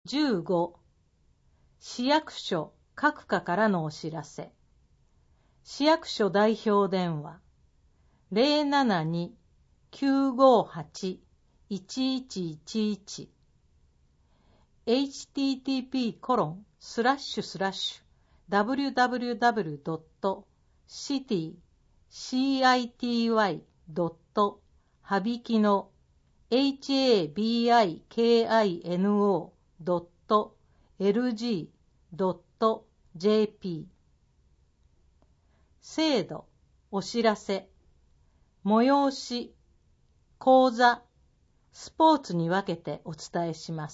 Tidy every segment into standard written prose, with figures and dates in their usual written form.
15、市役所各課からのお知らせ。市役所代表電話 072-958-1111 http://www.city-habikino.lg.jp 制度、お知らせ、催し、講座、スポーツに分けてお伝えします。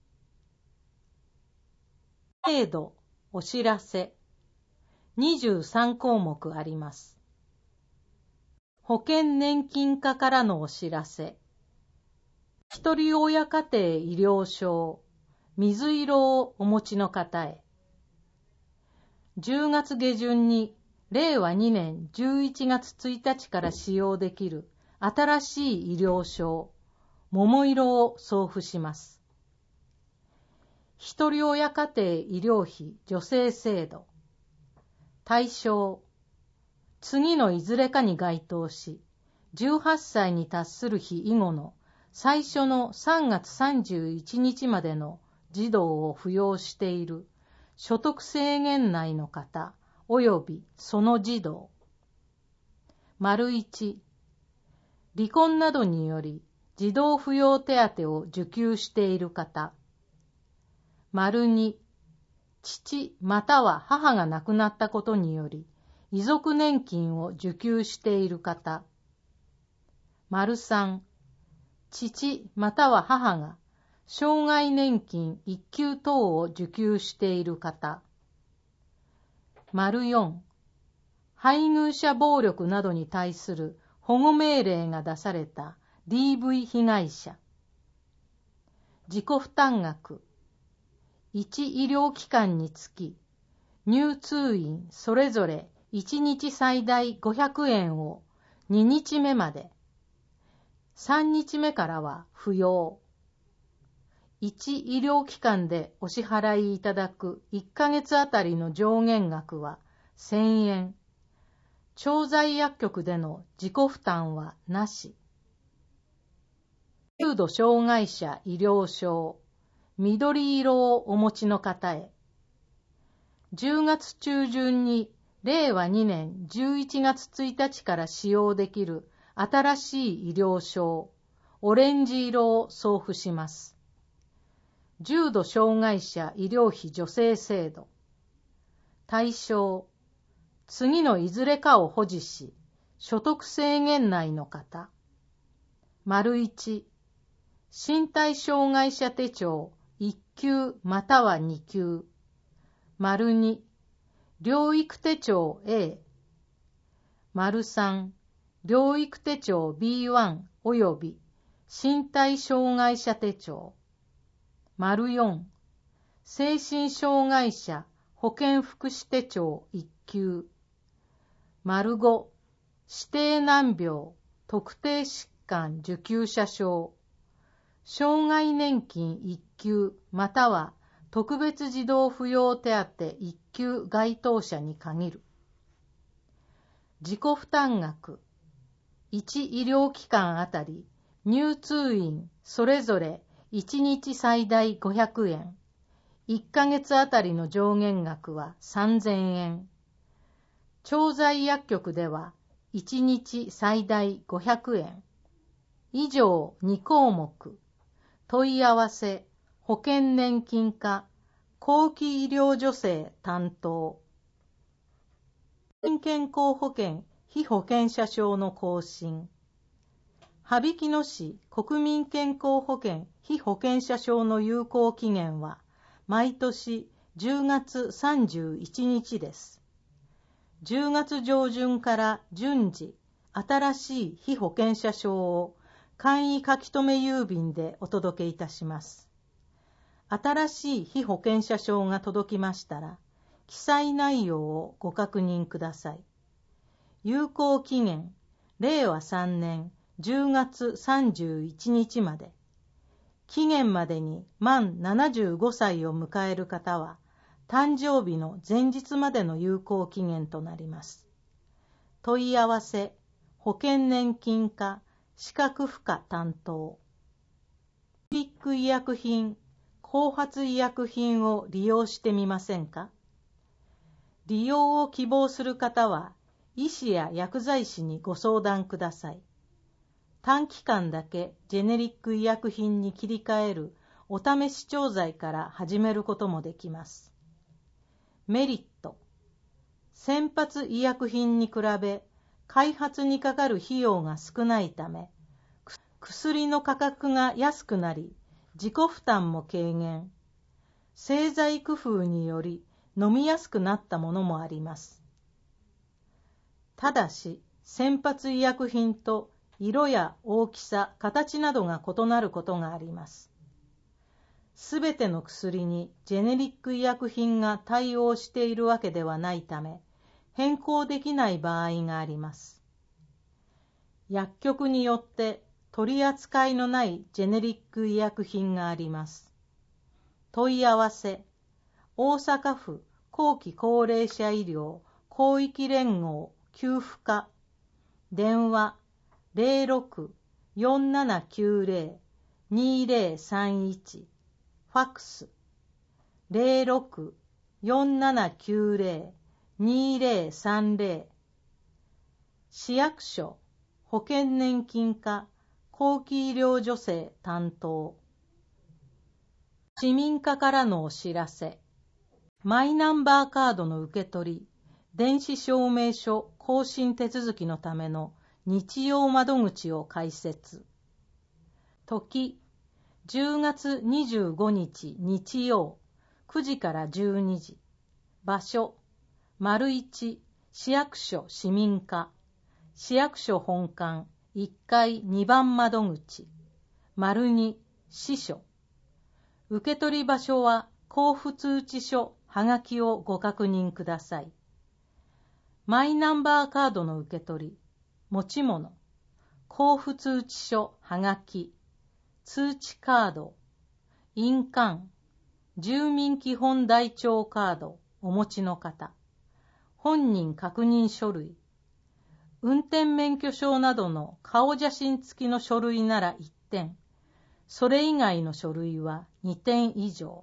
制度、お知らせ、23項目あります。保険年金課からのお知らせ。ひとり親家庭医療証、水色をお持ちの方へ。10月下旬に令和2年11月1日から使用できる新しい医療証、桃色を送付します。ひとり親家庭医療費助成制度。対象、次のいずれかに該当し、18歳に達する日以後の最初の3月31日までの児童を扶養している所得制限内の方及びその児童。1、離婚などにより児童扶養手当を受給している方。2、父または母が亡くなったことにより遺族年金を受給している方。3、父または母が障害年金一級等を受給している方。4、配偶者暴力などに対する保護命令が出された DV 被害者。自己負担額。1医療機関につき入通院それぞれ1日最大500円を2日目まで、3日目からは不要。1医療機関でお支払いいただく1ヶ月あたりの上限額は1000円。調剤薬局での自己負担はなし。重度障害者医療証、緑色をお持ちの方へ。10月中旬に令和2年11月1日から使用できる新しい医療証、オレンジ色を送付します。重度障害者医療費助成制度。対象、次のいずれかを保持し、所得制限内の方。1、身体障害者手帳1級または2級。2、療育手帳 A。3、療育手帳 B1 および身体障害者手帳。4、精神障害者保健福祉手帳1級。5、指定難病特定疾患受給者証。障害年金1級または特別児童扶養手当1級該当者に限る。自己負担額。1医療機関あたり入通院それぞれ1日最大500円。1ヶ月あたりの上限額は3000円。調剤薬局では1日最大500円。以上2項目。問い合わせ、保険年金課、後期医療助成担当。健康保険被保険者証の更新。羽曳野市国民健康保険被保険者証の有効期限は毎年10月31日です。10月上旬から順次新しい被保険者証を簡易書留郵便でお届けいたします。新しい被保険者証が届きましたら、記載内容をご確認ください。有効期限、令和3年10月31日まで。 期限までに満75歳を迎える方は、誕生日の前日までの有効期限となります。問い合わせ、保険年金課、資格付加担当。ジェネリック医薬品、後発医薬品を利用してみませんか？利用を希望する方は、医師や薬剤師にご相談ください。短期間だけジェネリック医薬品に切り替えるお試し調剤から始めることもできます。メリット。先発医薬品に比べ、開発にかかる費用が少ないため、薬の価格が安くなり、自己負担も軽減。製剤工夫により飲みやすくなったものもあります。ただし、先発医薬品と色や大きさ、形などが異なることがあります。すべての薬にジェネリック医薬品が対応しているわけではないため、変更できない場合があります。薬局によって取り扱いのないジェネリック医薬品があります。問い合わせ、大阪府後期高齢者医療広域連合給付課、電話06-4790-2031、ファックス06-4790-2030、市役所保険年金課後期医療助成担当。市民課からのお知らせ。マイナンバーカードの受け取り、電子証明書更新手続きのための日曜窓口を開設。時、10月25日日曜9時から12時。場所、丸1市役所市民課、市役所本館1階2番窓口。丸2支所。受取場所は交付通知書はがきをご確認ください。マイナンバーカードの受け取り、持ち物、交付通知書はがき、通知カード、印鑑、住民基本台帳カードお持ちの方、本人確認書類、運転免許証などの顔写真付きの書類なら1点、それ以外の書類は2点以上。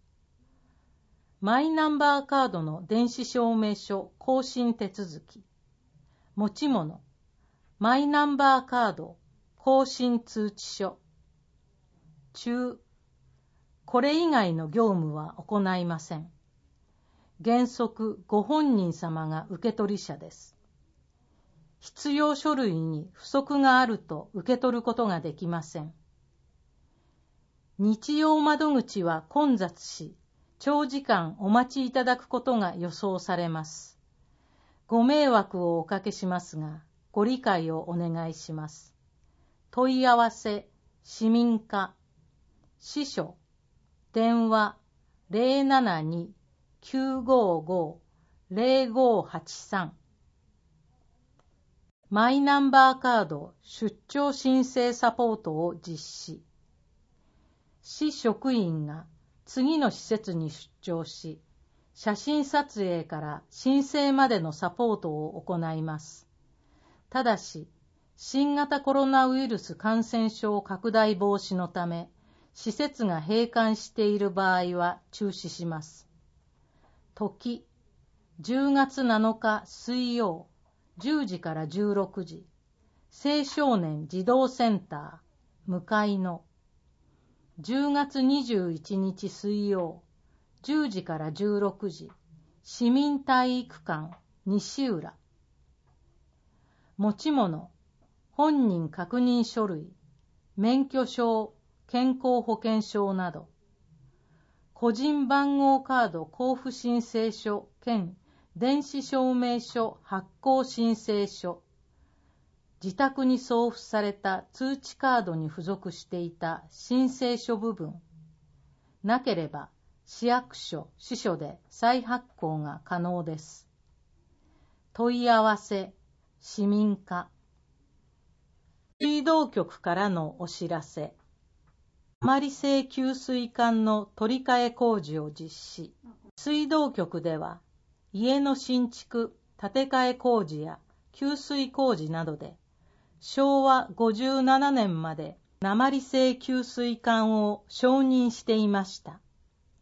マイナンバーカードの電子証明書更新手続き。持ち物、マイナンバーカード更新通知書。中、これ以外の業務は行いません。原則ご本人様が受取者です。必要書類に不足があると受け取ることができません。日曜窓口は混雑し、長時間お待ちいただくことが予想されます。ご迷惑をおかけしますが、ご理解をお願いします。問い合わせ、市民課、支所、電話072-955-0583。マイナンバーカード出張申請サポートを実施。市職員が次の施設に出張し、写真撮影から申請までのサポートを行います。ただし、新型コロナウイルス感染症拡大防止のため、施設が閉館している場合は中止します。時、10月7日水曜、10時から16時、青少年児童センター、向かいの。10月21日水曜、10時から16時、市民体育館、西浦。持ち物、本人確認書類、免許証、健康保険証など。個人番号カード交付申請書兼電子証明書発行申請書。自宅に送付された通知カードに付属していた申請書部分。なければ市役所、支所で再発行が可能です。問い合わせ、市民課。水道局からのお知らせ。 鉛製給水管の取り替え工事を実施。水道局では、家の新築、建て替え工事や給水工事などで、昭和57年まで鉛製給水管を承認していました。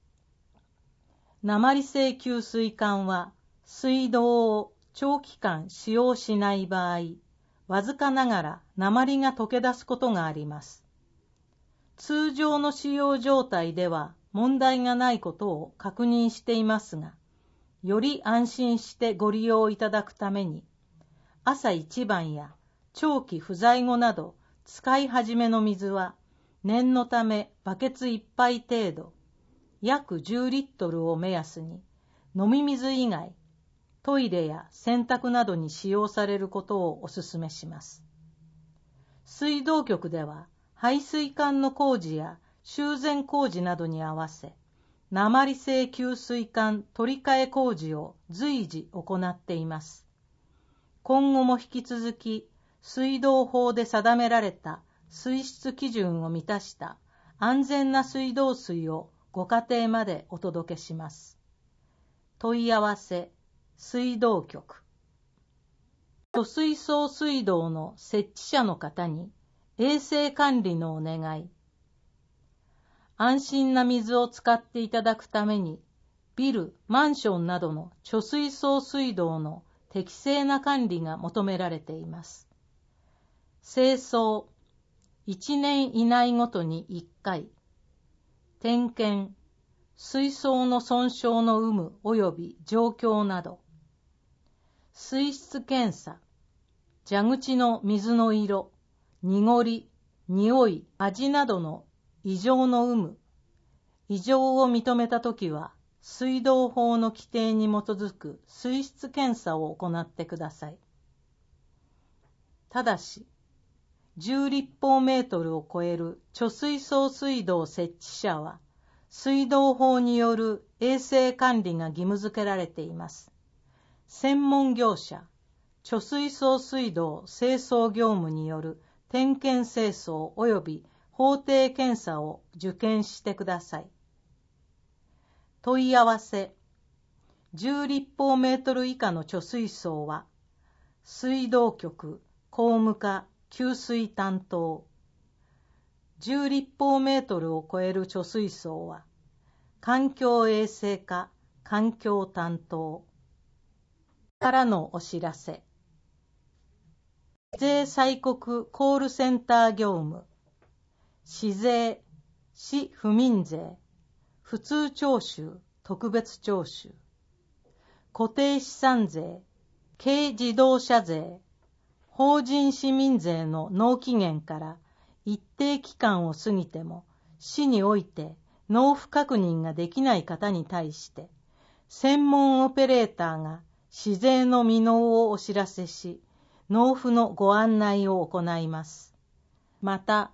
鉛製給水管は水道を長期間使用しない場合、わずかながら鉛が溶け出すことがあります。通常の使用状態では問題がないことを確認していますが、より安心してご利用いただくために、朝一番や長期不在後など使い始めの水は念のためバケツ1杯程度、約10リットルを目安に飲み水以外、トイレや洗濯などに使用されることをお勧めします。水道局では排水管の工事や修繕工事などに合わせ、鉛製給水管取り替え工事を随時行っています。今後も引き続き、水道法で定められた水質基準を満たした安全な水道水をご家庭までお届けします。問い合わせ、水道局。貯水槽水道の設置者の方に衛生管理のお願い。安心な水を使っていただくために、ビル、マンションなどの貯水槽水道の適正な管理が求められています。清掃、1年以内ごとに1回。点検、水槽の損傷の有無及び状況など。水質検査、蛇口の水の色、濁り、匂い、味などの異常の有無。異常を認めたときは、水道法の規定に基づく水質検査を行ってください。ただし、10立方メートルを超える貯水槽水道設置者は、水道法による衛生管理が義務付けられています。専門業者、貯水槽水道清掃業務による点検清掃及び法定検査を受検してください。問い合わせ、10立方メートル以下の貯水槽は、水道局、工務課、給水担当。10立方メートルを超える貯水槽は、環境衛生課、環境担当。からのお知らせ。市税催告コールセンター業務。市税、市府民税、普通徴収、特別徴収。固定資産税、軽自動車税、法人市民税の納期限から一定期間を過ぎても市において納付確認ができない方に対して専門オペレーターが市税の未納をお知らせし納付のご案内を行います。また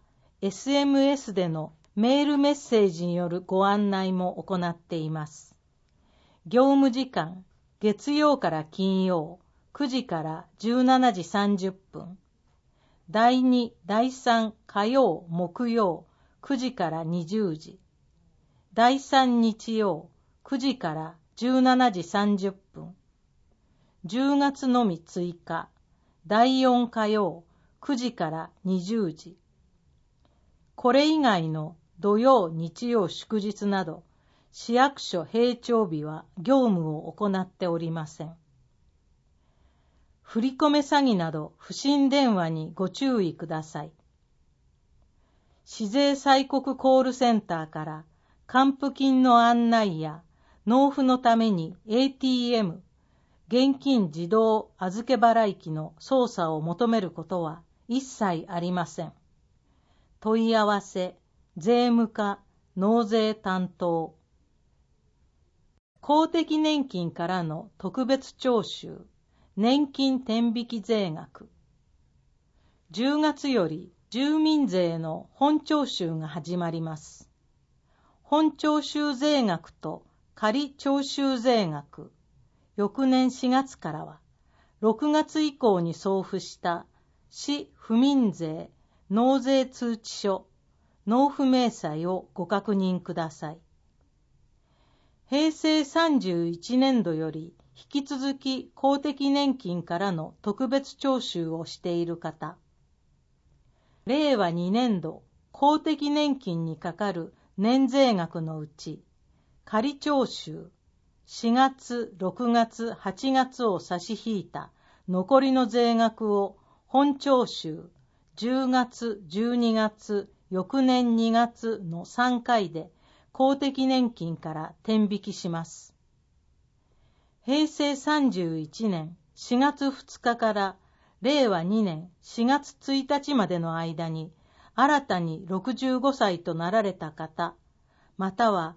SMS でのメールメッセージによるご案内も行っています。業務時間月曜から金曜9時から17時30分。第2、第3火曜、木曜9時から20時。第3日曜9時から17時30分。10月のみ追加。第4火曜9時から20時。これ以外の土曜、日曜、祝日など、市役所閉庁日は業務を行っておりません。振り込め詐欺など不審電話にご注意ください。市税催告コールセンターから還付金の案内や納付のために ATM、現金自動預け払機の操作を求めることは一切ありません。問い合わせ、税務課、納税担当。公的年金からの特別徴収。年金天引税額。10月より住民税の本徴収が始まります。本徴収税額と仮徴収税額。翌年4月からは、6月以降に送付した市府民税納税通知書、 納付明細をご確認ください。平成31年度より引き続き公的年金からの特別徴収をしている方、令和2年度公的年金にかかる年税額のうち、仮徴収、4月、6月、8月を差し引いた残りの税額を本徴収、10月、12月、翌年2月の3回で公的年金から天引きします。平成31年4月2日から令和2年4月1日までの間に新たに65歳となられた方、または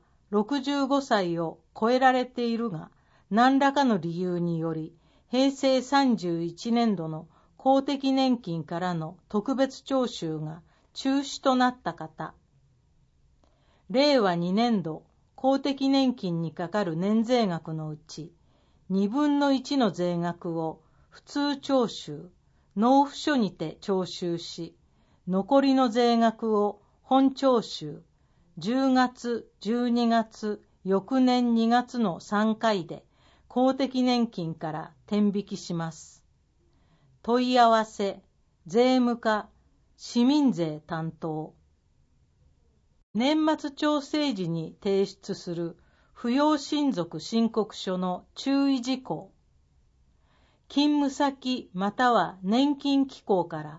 65歳を超えられているが何らかの理由により平成31年度の公的年金からの特別徴収が中止となった方、令和2年度公的年金にかかる年税額のうち2分の1の税額を普通徴収、納付書にて徴収し、残りの税額を本徴収、10月、12月、翌年2月の3回で公的年金から天引きします。問い合わせ、税務課、市民税担当。年末調整時に提出する扶養親族申告書の注意事項。勤務先または年金機構から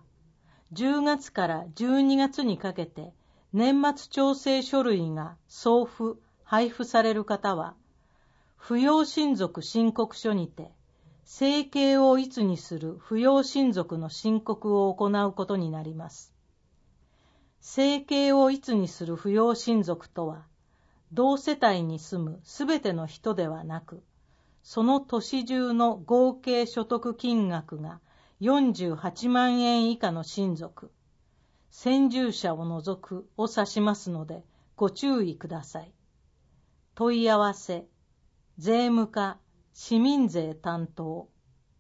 10月から12月にかけて年末調整書類が送付・配布される方は、扶養親族申告書にて生計をいつにする扶養親族の申告を行うことになります。生計をいつにする扶養親族とは、同世帯に住むすべての人ではなく、その年中の合計所得金額が48万円以下の親族、先住者を除くを指しますのでご注意ください。問い合わせ、税務課、市民税担当。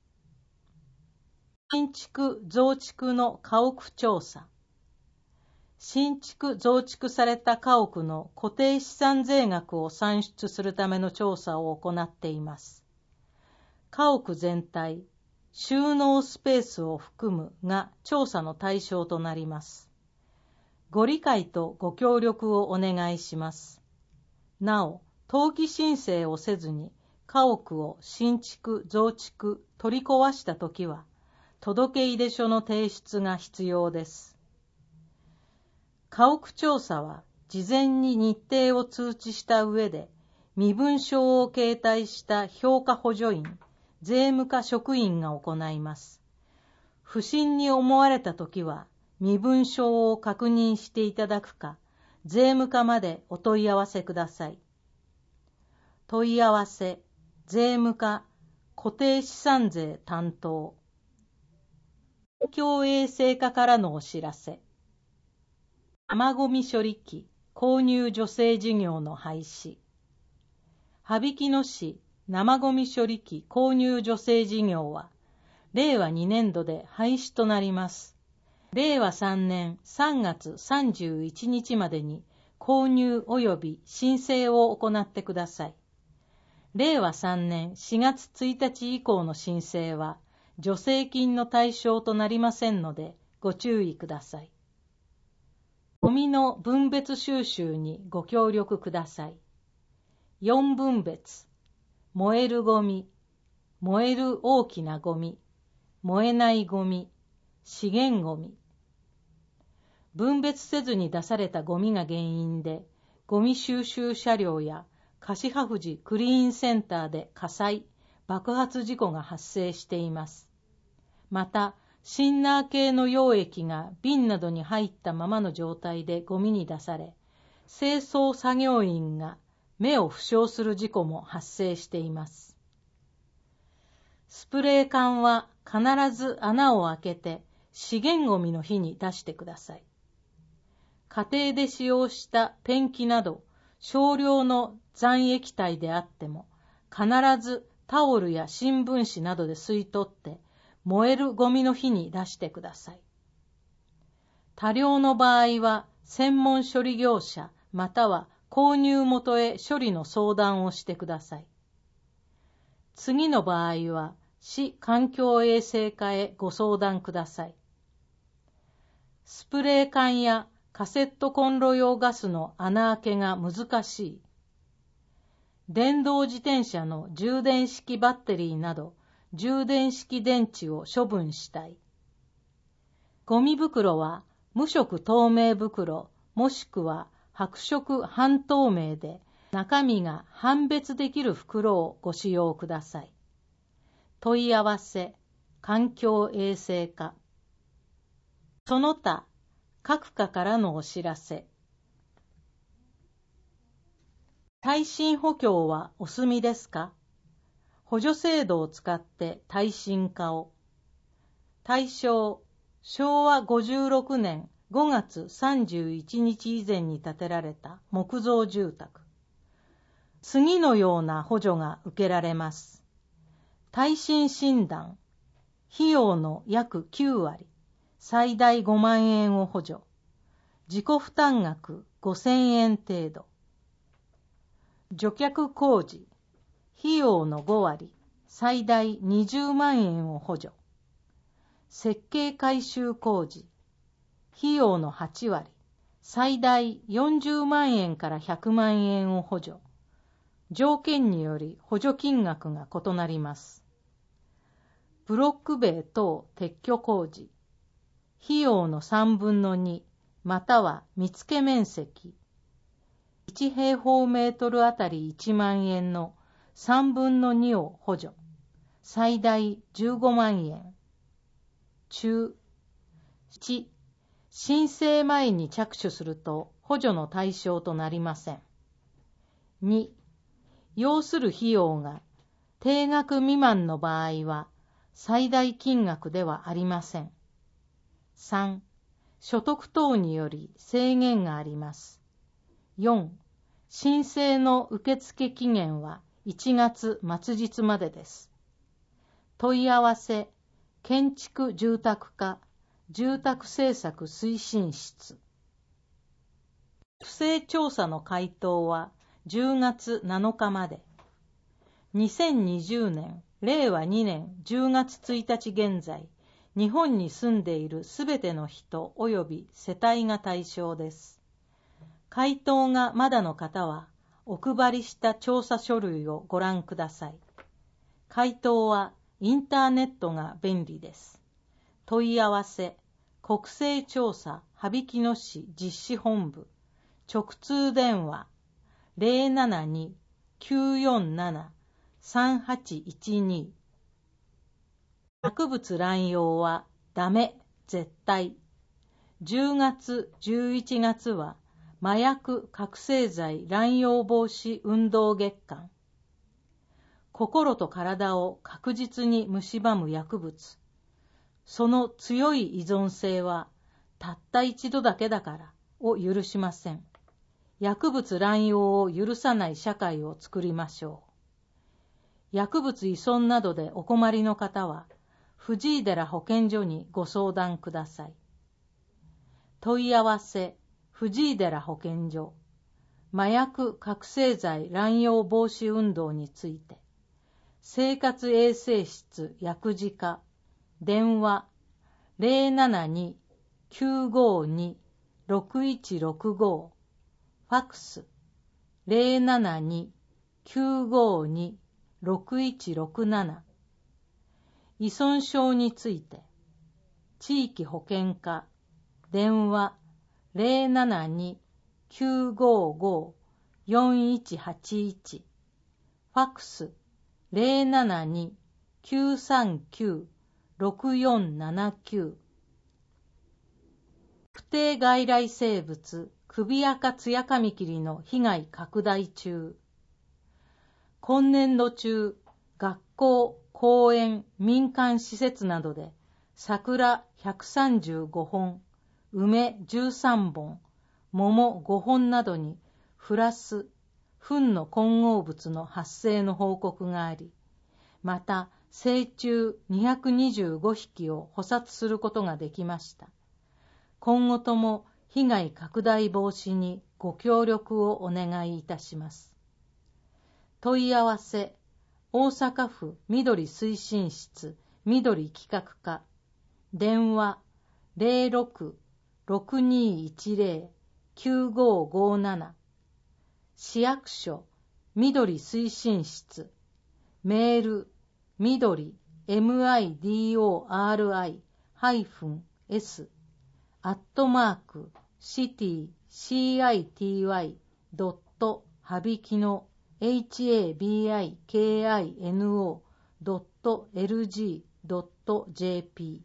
新築増築の家屋調査。新築増築された家屋の固定資産税額を算出するための調査を行っています。家屋全体、収納スペースを含むが調査の対象となります。ご理解とご協力をお願いします。なお、登記申請をせずに家屋を新築増築取り壊したときは、届出書の提出が必要です。家屋調査は事前に日程を通知した上で、身分証を携帯した評価補助員、税務課職員が行います。不審に思われたときは、身分証を確認していただくか、税務課までお問い合わせください。問い合わせ、税務課、固定資産税担当。環境衛生課からのお知らせ。生ゴミ処理機購入助成事業の廃止。羽曳野市生ゴミ処理機購入助成事業は、令和2年度で廃止となります。令和3年3月31日までに購入及び申請を行ってください。令和3年4月1日以降の申請は、助成金の対象となりませんので、ご注意ください。ゴミの分別収集にご協力ください。4分別、燃えるゴミ、燃える大きなゴミ、燃えないゴミ、資源ゴミ。分別せずに出されたゴミが原因で、ゴミ収集車両や橿葉富クリーンセンターで火災、爆発事故が発生しています。また、シンナー系の溶液が瓶などに入ったままの状態でゴミに出され、清掃作業員が目を負傷する事故も発生しています。スプレー缶は必ず穴を開けて資源ゴミの日に出してください。家庭で使用したペンキなど少量の残液体であっても、必ずタオルや新聞紙などで吸い取って燃えるゴミの日に出してください。多量の場合は専門処理業者または購入元へ処理の相談をしてください。次の場合は市環境衛生課へご相談ください。スプレー缶やカセットコンロ用ガスの穴開けが難しい。電動自転車の充電式バッテリーなど充電式電池を処分したい。ゴミ袋は無色透明袋もしくは白色半透明で中身が判別できる袋をご使用ください。問い合わせ環境衛生課。その他各課からのお知らせ。耐震補強はお済みですか？補助制度を使って耐震化を。対象、昭和56年5月31日以前に建てられた木造住宅。次のような補助が受けられます。耐震診断、費用の約9割、最大5万円を補助。自己負担額5000円程度。除却工事、費用の5割、最大20万円を補助。設計改修工事、費用の8割、最大40万円から100万円を補助。条件により補助金額が異なります。ブロック塀等撤去工事、費用の3分の2、または見付面積、1平方メートルあたり1万円の3分の2を補助。最大15万円。中。1、申請前に着手すると補助の対象となりません。2、要する費用が定額未満の場合は最大金額ではありません。3、所得等により制限があります。4、申請の受付期限は1月末日までです。問い合わせ、建築住宅課、住宅政策推進室。不正調査の回答は10月7日まで。2020年、令和2年10月1日現在、日本に住んでいるすべての人及び世帯が対象です。回答がまだの方は、お配りした調査書類をご覧ください。回答はインターネットが便利です。問い合わせ、国勢調査羽曳野市実施本部、直通電話 072-947-3812。薬物乱用はダメ、絶対。10月、11月は麻薬覚醒剤乱用防止運動月間。心と体を確実に蝕む薬物。その強い依存性はたった一度だけだからを許しません。薬物乱用を許さない社会を作りましょう。薬物依存などでお困りの方は、藤井寺保健所にご相談ください。問い合わせ、藤井寺保健所、麻薬覚醒剤乱用防止運動について、生活衛生室薬事課、電話 072-952-6165、ファクス 072-952-6167。依存症について、地域保健課、電話 072-955-4181、ファクス 072-939-6479。不定外来生物首赤ツヤカミキリの被害拡大中。今年度中、学校、公園、民間施設などで桜135本、梅13本、桃5本などにフ糞の混合物の発生の報告があり、また成虫225匹を捕殺することができました。今後とも被害拡大防止にご協力をお願いいたします。問い合わせ、大阪府緑推進室緑企画課、電話 06-6210-9557、市役所緑推進室、メール緑 midori@city.habikino.lg.jp。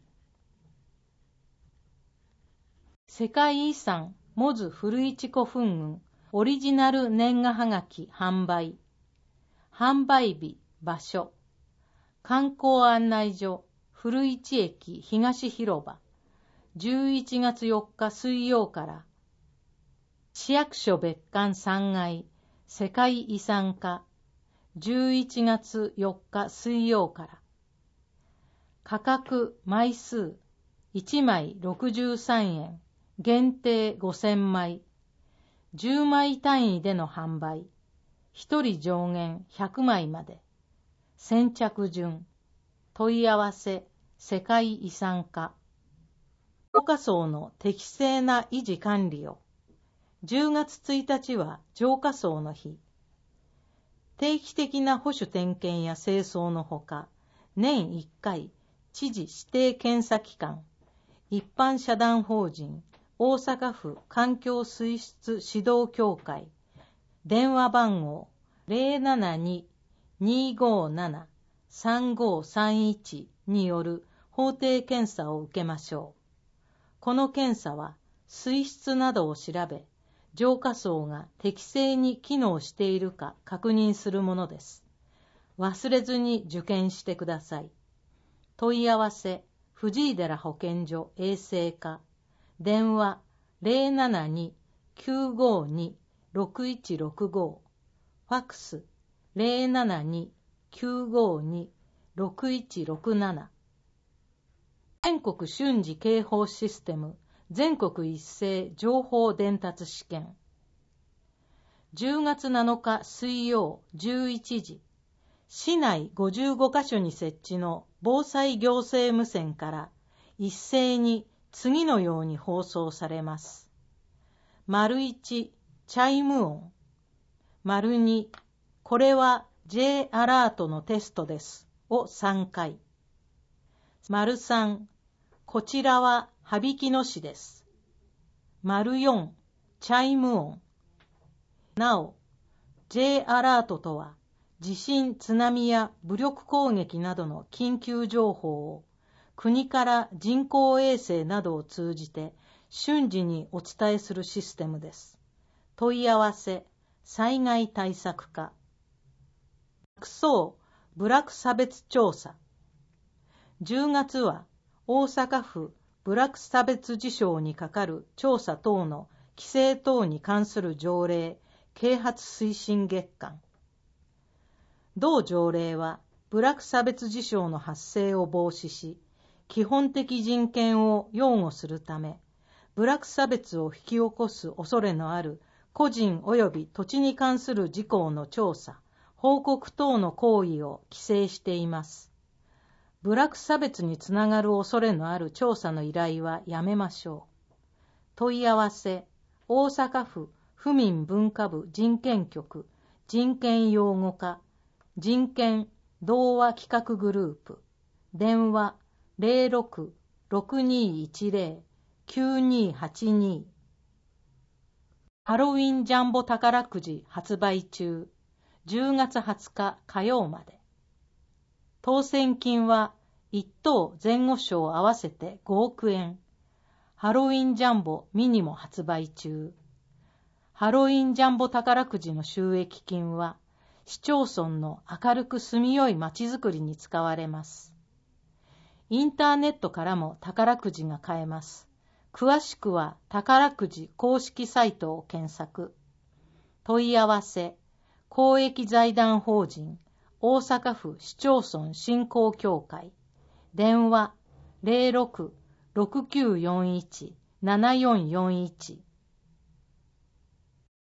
世界遺産モズ古市古墳群オリジナル年賀はがき販売。販売日、場所、観光案内所古市駅東広場、11月4日水曜から。市役所別館3階世界遺産課、11月4日水曜から。価格枚数1枚63円、限定5000枚、10枚単位での販売、1人上限100枚まで。先着順。問い合わせ、世界遺産課。浄化槽の適正な維持管理を。10月1日は浄化槽の日。定期的な保守点検や清掃のほか、年1回、知事指定検査機関、一般社団法人、大阪府環境水質指導協会、電話番号072-257-3531による法定検査を受けましょう。この検査は水質などを調べ、浄化槽が適正に機能しているか確認するものです。忘れずに受験してください。問い合わせ、藤井寺保健所衛生課、電話072-952-6165、ファックス072-952-6167。全国瞬時警報システム全国一斉情報伝達試験。10月7日水曜11時、市内55カ所に設置の防災行政無線から一斉に次のように放送されます。1、チャイム音。2、これは J アラートのテストですを3回。3、こちらは羽曳野市です。4、チャイム音。なお、J アラートとは、地震、津波や武力攻撃などの緊急情報を国から人工衛星などを通じて瞬時にお伝えするシステムです。問い合わせ、災害対策課。学装部落差別調査。10月は大阪府部落差別事象にかかる調査等の規制等に関する条例啓発推進月間。同条例は部落差別事象の発生を防止し、基本的人権を擁護するため、部落差別を引き起こす恐れのある個人及び土地に関する事項の調査、報告等の行為を規制しています。部落差別につながる恐れのある調査の依頼はやめましょう。問い合わせ、大阪府府民文化部人権局人権擁護課人権同和企画グループ、電話06-6210-9282。ハロウィンジャンボ宝くじ発売中。10月20日火曜まで。当選金は1等前後賞合わせて5億円。ハロウィンジャンボミニも発売中。ハロウィンジャンボ宝くじの収益金は市町村の明るく住みよいまちづくりに使われます。インターネットからも宝くじが買えます。詳しくは宝くじ公式サイトを検索。問い合わせ、公益財団法人大阪府市町村振興協会、電話 7441